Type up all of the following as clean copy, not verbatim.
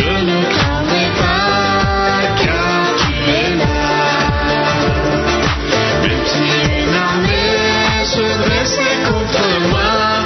ne craindrai pas, car tu es là. Même si une armée se dressait contre moi,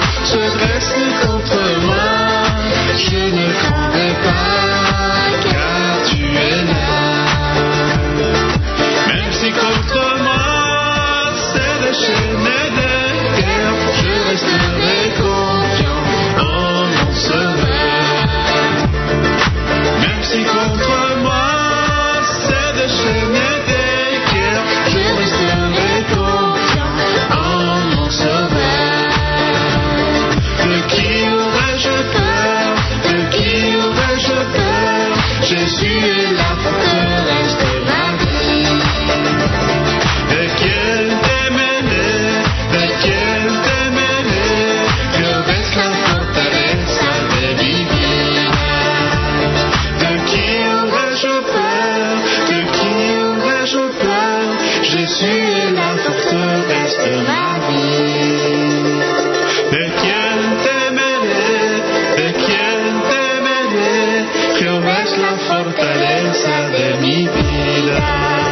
je ne craindrai pas, car tu es là. Même si contre moi c'est des chaînes et des guerres, je resterai confiant en mon Sauveur. Même si contre moi c'est des chaînes et des guerres, je resterai confiant en mon Sauveur. De qui aurais-je peur? De qui aurais-je peur? Jésus est la forteresse de ma vie. De quel démêlé, que baisse la forteresse de divina. De qui aurais-je peur? De qui aurais-je peur? Jésus est la forteresse de ma vie. De quel démêlé, que baisse la fortaleza de mi vida.